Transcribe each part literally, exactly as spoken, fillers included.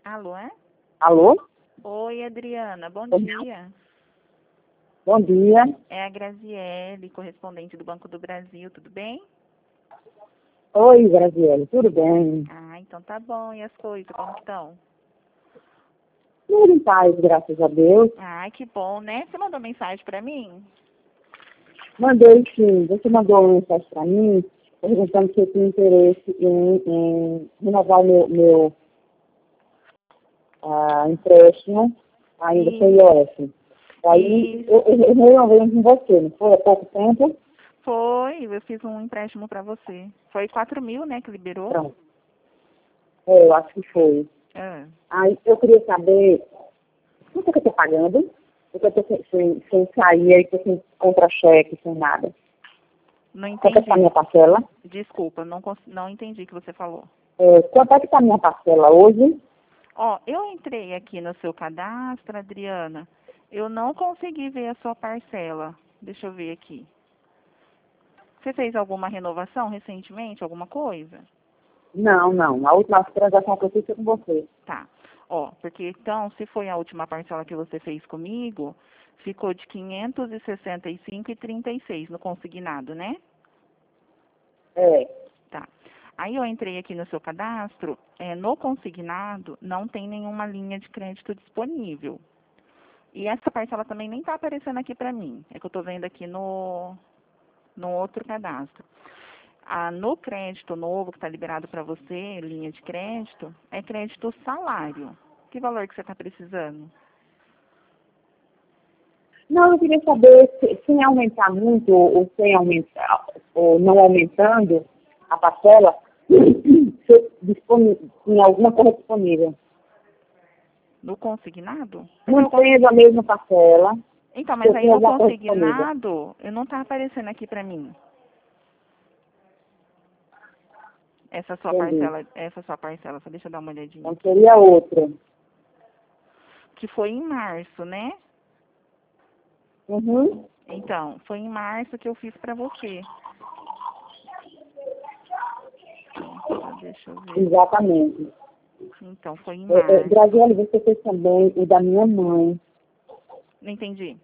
Alô, é? Alô? Oi, Adriana, bom Bom dia. Bom dia. É a Graziele, correspondente do Banco do Brasil, tudo bem? Oi, Graziele, tudo bem? Ah, então tá bom. E as coisas, como que estão? Tudo em paz, graças a Deus. Ai, que bom, né? Você mandou mensagem pra mim? Mandei sim, você mandou uma mensagem para mim, perguntando se eu tinha interesse em, em renovar o meu, meu ah, empréstimo ainda com o I O F. Aí Isso. eu, eu, eu renovei com você, não foi há pouco tempo? Foi, eu fiz um empréstimo pra você. Foi quatro mil, né, que liberou? Pronto. É, eu acho que foi. Ah, Aí eu queria saber quanto é que eu estou pagando, porque eu estou sem, sem, sem sair, aí estou sem contra-cheque, sem nada. não Quanto é que está a minha entendi. parcela? Desculpa, não, cons- não entendi o que você falou. É, quanto é que está a minha parcela hoje? Ó, eu entrei aqui no seu cadastro, Adriana. Eu não consegui ver a sua parcela. Deixa eu ver aqui. Você fez alguma renovação recentemente, alguma coisa? Não, não. A última transação que eu fiz foi com você. Tá. Ó, porque então, se foi a última parcela que você fez comigo, ficou de quinhentos e sessenta e cinco e trinta e seis no consignado, né? É. Tá. Aí eu entrei aqui no seu cadastro, é, no consignado não tem nenhuma linha de crédito disponível. E essa parcela também nem está aparecendo aqui para mim. É que eu estou vendo aqui no, no outro cadastro. Ah, no crédito novo que está liberado para você, linha de crédito, é crédito salário. Que valor que você está precisando? Não, eu queria saber se, sem aumentar muito ou, ou sem aumentar, ou não aumentando a parcela, se disponi- tinha alguma coisa disponível. No consignado? Porque Não eu cons- tendo a mesma parcela, Então, se mas eu aí tinha no alguma coisa disponível. consignado, eu não está aparecendo aqui para mim. Essa sua Entendi. parcela, essa sua parcela, só deixa eu dar uma olhadinha Então aqui. seria outra. Que foi em março, né? Uhum. Então, foi em março que eu fiz para você. Então, deixa eu ver. Exatamente. Então, foi em É, é, março. Graziele, você fez também o da minha mãe. Não entendi.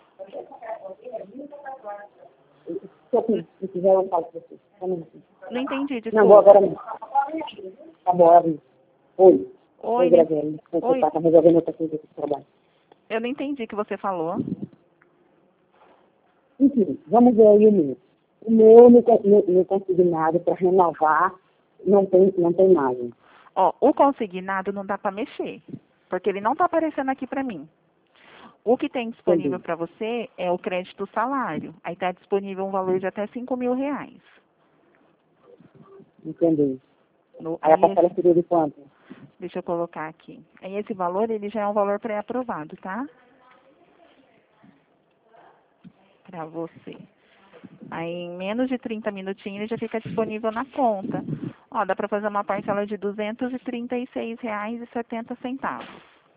Se eu se quiser, eu falo para você. Só um minutinho. Não entendi, Não, vou agora desculpa. não. Tá bom, Ari. Oi. Oi, Oi, não, Graziele. Você oi, está tá resolvendo outra coisa aqui do trabalho. eu não entendi o que você falou. Enfim, vamos ver aí o meu. O meu, no, no, no consignado para renovar, não tem, não tem nada. Ó, o consignado não dá para mexer, porque ele não está aparecendo aqui para mim. O que tem disponível Entendi. para você é o crédito salário. Aí está disponível um valor de até cinco mil reais. Entendi. No, Aí a aí parcela esse, seria de quanto? deixa eu colocar aqui. Aí esse valor, ele já é um valor pré-aprovado, tá? Para você. Aí em menos de trinta minutinhos ele já fica disponível na conta. Ó, dá para fazer uma parcela de duzentos e trinta e seis reais e setenta centavos.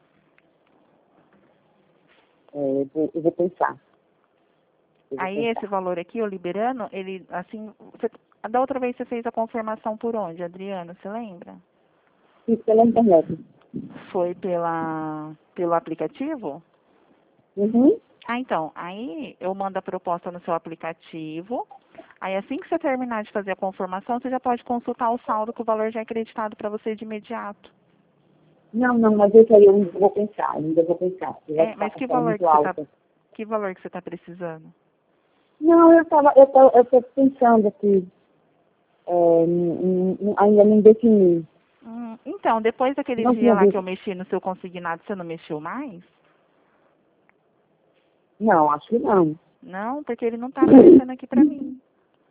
É, eu, vou, eu vou pensar. Eu vou Aí pensar. esse valor aqui, eu liberando, ele, assim, você, da outra vez você fez a confirmação por onde, Adriana, você lembra? Fiz pela internet. Foi pela, pelo aplicativo? Uhum. Ah, então, aí eu mando a proposta no seu aplicativo, aí assim que você terminar de fazer a confirmação, você já pode consultar o saldo, que o valor já é acreditado para você de imediato. Não, não, mas esse aí eu ainda vou pensar, ainda vou pensar. Porque vai É, ficar a mas que parcela valor muito que você está, alta. que valor que você está precisando? Não, eu estava eu tô, eu tô pensando aqui, é, n- n- ainda não defini. Hum, então, depois daquele Não dia tinha lá que visto. eu mexi no seu consignado, você não mexeu mais? Não, acho que não. Não, porque ele não está aparecendo aqui para mim.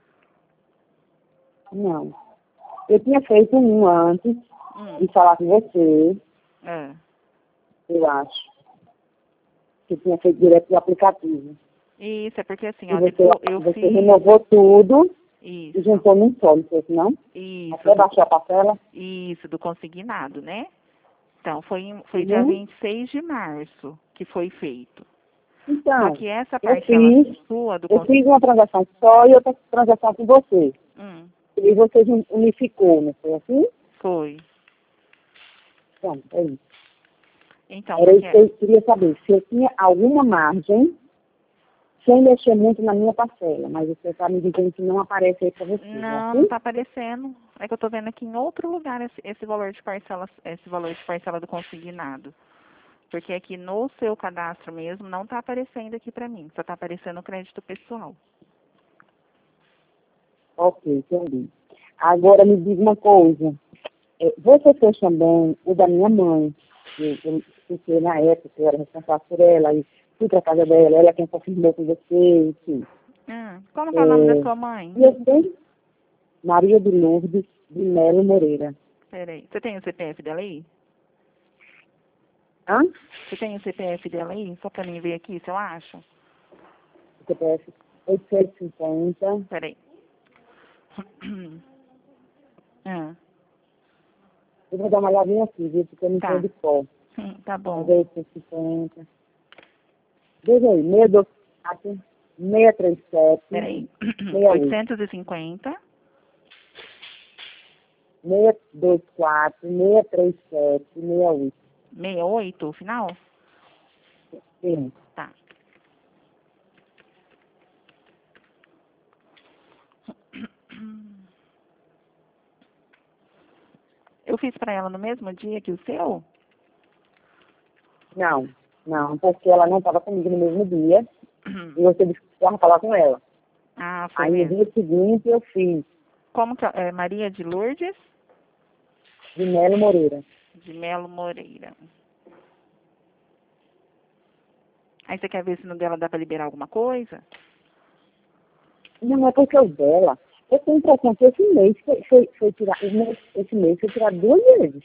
Não. Eu tinha feito um antes Hum, de falar com você, é. eu acho. Que eu tinha feito direto do aplicativo. Isso, é porque assim, E ó, você, depois eu você fiz renovou tudo e isso, juntou num só, não foi isso, não? isso, Até do, baixou a parcela. isso, do consignado, né? Então, foi, em- foi dia Uhum. vinte e seis de março que foi feito. Só Então, que essa eu parcela fiz, sua do eu fiz consignado. uma transação só e outra transação com você. Hum, E você unificou, não foi assim? foi. Pronto, é isso. Então, Era isso porque... que eu queria saber, se eu tinha alguma margem, sem mexer muito na minha parcela, mas você está me dizendo que não aparece aí para você, não é Não, não assim? está aparecendo. É que eu estou vendo aqui em outro lugar esse, esse valor de parcela, esse valor de parcela do consignado. Porque aqui no seu cadastro mesmo não está aparecendo aqui para mim. Só está aparecendo o crédito pessoal. Ok, entendi. Agora me diga uma coisa. É, você fez também o da minha mãe, que eu fiquei na época, eu era responsável por ela, e fui para casa dela, ela quem confirmou com você, enfim. Hum, como que é o nome da É, sua mãe? e eu tenho Maria de Lourdes de Melo Moreira. Peraí. Você tem o C P F dela aí? Hã? Você tem o C P F dela aí? Só para mim ver aqui se eu acho. C P F oitocentos e cinquenta, Peraí. ah, eu vou dar uma olhadinha aqui, viu, porque eu não tenho tá. de cor. Hum, tá Mas bom. é oitocentos e cinquenta. Veja aí, seis dois quatro, seis três sete, Peraí. seis oito. oitocentos e cinquenta. seis dois quatro, seis três sete, seis oito. sessenta e oito, o final? Sim. Tá. Eu fiz para ela no mesmo dia que o seu? Não, não, porque ela não estava comigo no mesmo dia e você disse que precisava falar com ela. Ah, foi Aí no mesmo. dia seguinte eu fiz Como que é? Maria de Lourdes de Melo Moreira. de Melo Moreira. Aí você quer ver se no dela dá para liberar alguma coisa? Não é porque o dela. Eu tenho a impressão que esse mês foi, foi, foi tirado, esse mês foi tirado duas vezes.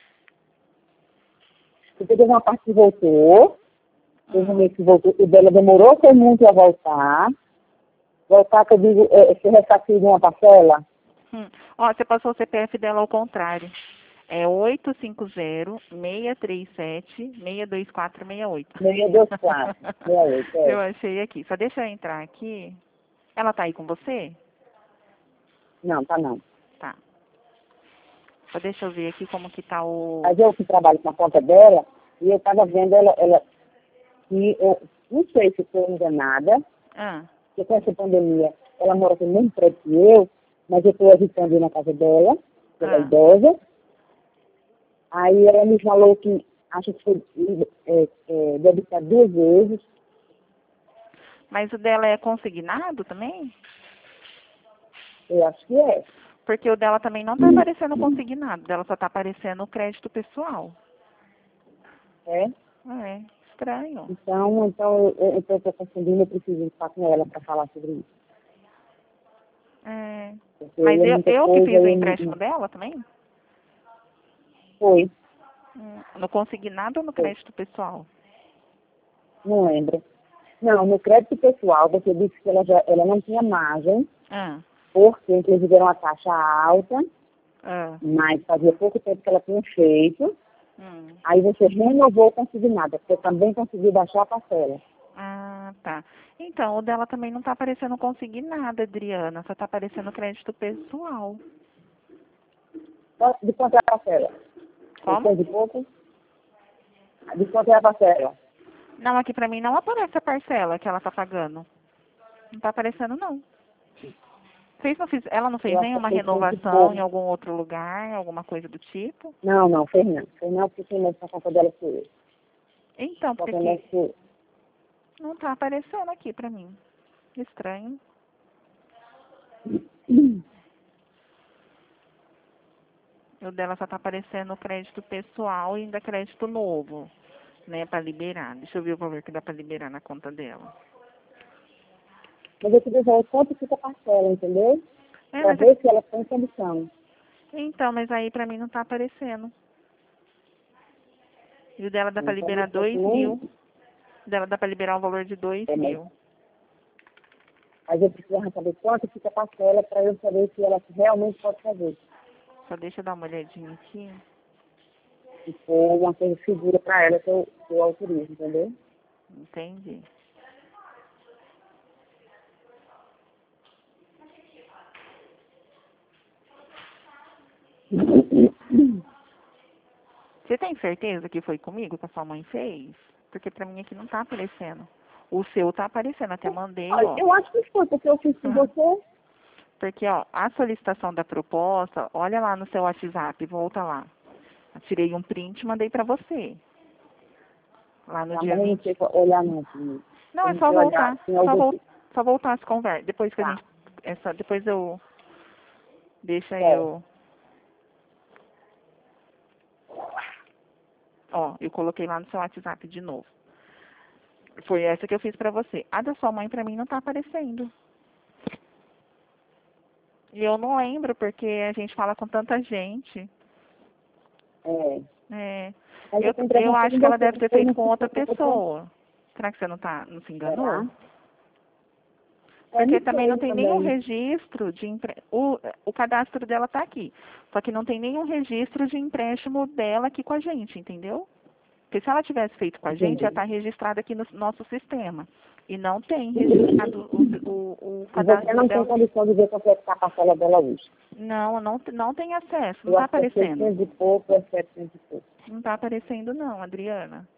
Porque teve uma parte que voltou, teve um Hum. mês que voltou, o dela demorou foi muito a voltar. Voltar, que eu digo, é, se ressarcir de uma parcela, Hum. Ó, você passou o C P F dela ao contrário. É oito cinco zero, seis três sete, seis dois quatro seis oito. seis dois quatro, seis oito, Eu é. achei aqui. Só deixa eu entrar aqui. Ela tá aí com você? Não, tá não. Tá. Só deixa eu ver aqui como que tá o... Mas eu que trabalho com a conta dela, e eu estava vendo ela, ela e eu não sei se estou enganada, Ah, porque com essa pandemia ela mora com o mesmo prédio que eu, mas eu estou evitando ir na casa dela, ela é ah. idosa. Aí ela me falou que acho que foi é, é, debitado duas vezes. Mas o dela é consignado também? Eu acho que é. Porque o dela também não tá aparecendo consignado. O dela só tá aparecendo o crédito pessoal. É. É, estranho. Então, então eu estou confundindo, eu preciso falar com ela para falar sobre isso. É. Porque Mas aí é eu, muita eu que coisa fiz o e empréstimo não dela também? foi, Hum, No consignado ou no foi, crédito pessoal? não lembro. Não, no crédito pessoal, você disse que ela, já, ela não tinha margem, Ah, porque inclusive era uma taxa alta, ah. mas fazia pouco tempo que ela tinha feito. Hum. Aí você renovou o consignado, porque eu também consegui baixar a parcela. Ah, tá. Então, o dela também não tá aparecendo consignado, Adriana. Só tá aparecendo crédito pessoal. De quanto é a parcela? Como? oitocentos e pouco? De quanto é a parcela? Não, aqui pra mim não aparece a parcela que ela tá pagando. Não tá aparecendo, não. Fez, não fiz, ela não fez Eu acho que é nenhuma seiscentos e renovação em pouco. algum outro lugar, alguma coisa do tipo? Não, não, fez não. Fez não, porque quem mexe na conta dela sou eu. Então, Só porque quem mexe aqui sou eu. não tá aparecendo aqui pra mim. Estranho. O dela só tá aparecendo o crédito pessoal e ainda crédito novo, né, pra liberar. Deixa eu ver o valor que dá pra liberar na conta dela. Mas eu queria ver quanto fica a parcela, entendeu? É, Para mas é... ver se ela tem condição. Então, mas aí pra mim não tá aparecendo. E o dela dá pra Então, liberar isso aqui dois nem... mil. O dela dá pra liberar um valor de dois É, mas, mil. mas eu preciso saber quanto fica a parcela para eu saber se ela realmente pode fazer. Só deixa eu dar uma olhadinha aqui. Se for uma coisa segura para ela que eu, que eu autorizo, entendeu? Entendi. Você tem certeza que foi comigo que a sua mãe fez? Porque pra mim aqui não tá aparecendo. O seu tá aparecendo, até mandei, Olha, ó. eu acho que foi, porque eu fiz com você. Porque, ó, a solicitação da proposta, olha lá no seu WhatsApp, volta lá. Eu tirei um print e mandei pra você. Lá no Tá, dia mas eu não vinte. sei qual- olhar não. Assim, Não, é tem só que olhar, voltar. assim, Só, algum... vol só voltar as conversas. Depois que a Tá, gente. Essa, depois eu. Deixa certo. eu. Ó, eu coloquei lá no seu WhatsApp de novo. Foi essa que eu fiz pra você. A da sua mãe pra mim não tá aparecendo. E eu não lembro, porque a gente fala com tanta gente. É. É. Mas Eu, tenho a eu impressão acho que que ela você deve ter fez feito no com outra sistema. pessoa. Será que você não tá, não se Será? enganou? Eu Porque não também não sei tem nenhum também. registro de empre... o, o cadastro dela está aqui. Só que não tem nenhum registro de empréstimo dela aqui com a gente, entendeu? Porque se ela tivesse feito com a gente, já Entendi. está registrada aqui no nosso sistema. E não tem registrado o, o, o E você cadastro não tem dela. condição de ver quanto é que está a parcela dela hoje. Não, não, não tem acesso, não Eu está acho que é aparecendo. seiscentos e pouco, é setecentos e pouco. Não está aparecendo não, Adriana.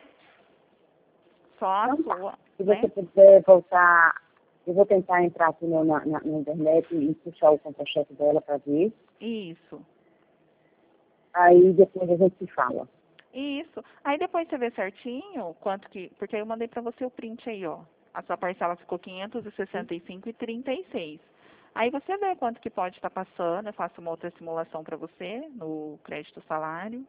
Só a Então tá. sua, Se né? você puder voltar, eu vou tentar entrar aqui no, na, na, na internet e puxar o conta-cheque dela para ver. Isso. Aí depois a gente se fala. Isso. Aí depois você vê certinho quanto que... Porque aí eu mandei pra você o print aí, ó. A sua parcela ficou quinhentos e sessenta e cinco reais e trinta e seis. Aí você vê quanto que pode estar passando. Eu faço uma outra simulação pra você no crédito salário.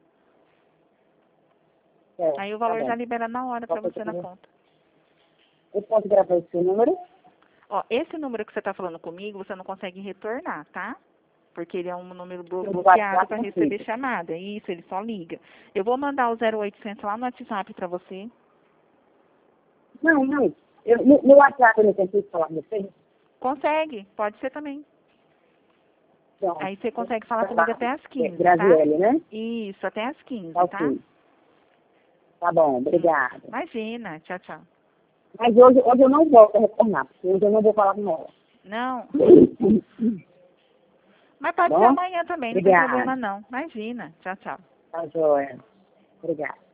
É, Aí o tá valor já bom. libera na hora pra Qualquer você na coisa, conta. eu posso gravar o seu número? Ó, esse número que você tá falando comigo, você não consegue retornar, tá? Porque ele é um número blo- Eu bloqueado WhatsApp para não receber fica. chamada. Isso, ele só liga. Eu vou mandar o zero oitocentos lá no WhatsApp pra você. Não, não. Eu, no, no WhatsApp eu não tentei falar com você? Consegue, pode ser também. Então, Aí você consegue falar tá comigo lá. até às É, quinze, tá? Graziele, né? Isso, até às quinze, Tá tá? ok. Tá bom, obrigada. Imagina, tchau, tchau. Mas hoje, hoje eu não volto a retornar, porque hoje eu não vou falar com ela. Não, mas Tá pode ser bom? amanhã também, não tem Obrigada. problema não. Imagina, tchau, tchau. Tá joia. Obrigada.